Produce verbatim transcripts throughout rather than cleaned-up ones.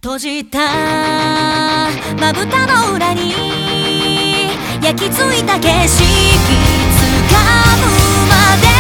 閉じたまぶたの裏に焼き付いた景色掴むまで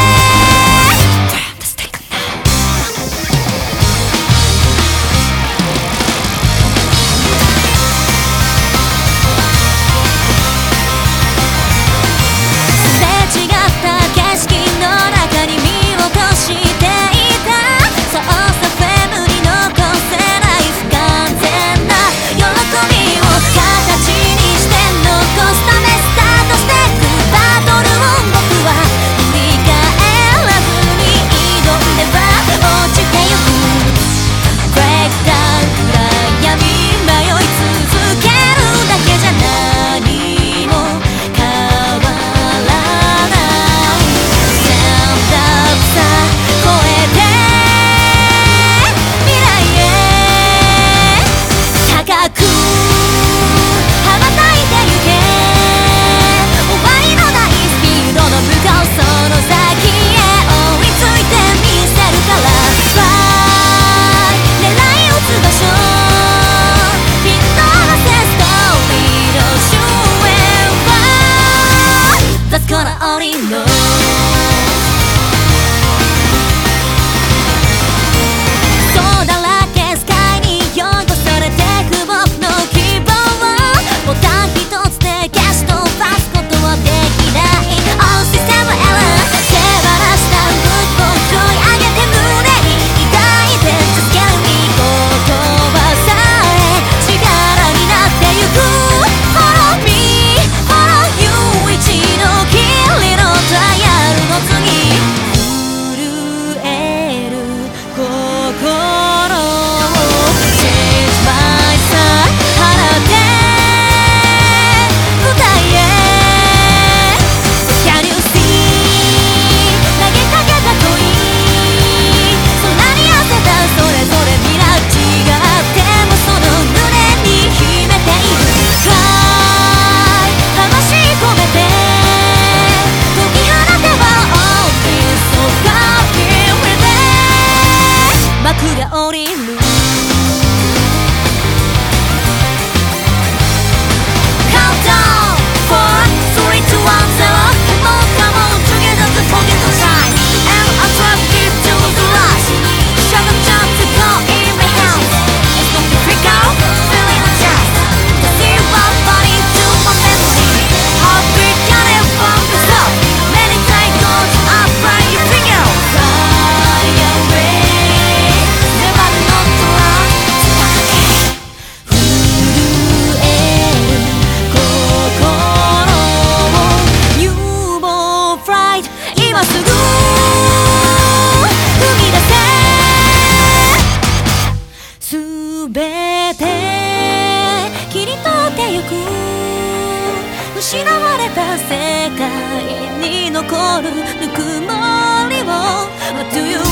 失われた世界に残るぬくもりを What do you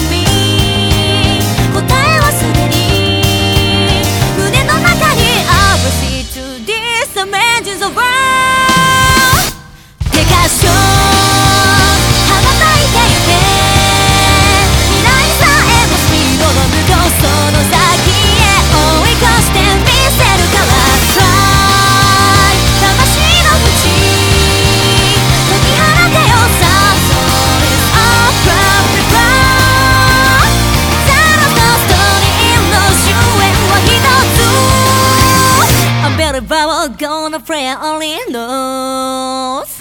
mean 答えはすでに胸の中に I will see to this dimensions of world 手がしょ羽ばたいてゆけ未来さえもスピードの向こうその先へ追い越してみせるから Fly 魂の淵解き放てよさ So it's all perfect love ゼロとストーリーの終焉は一つ Unbelievable gonna pray only knows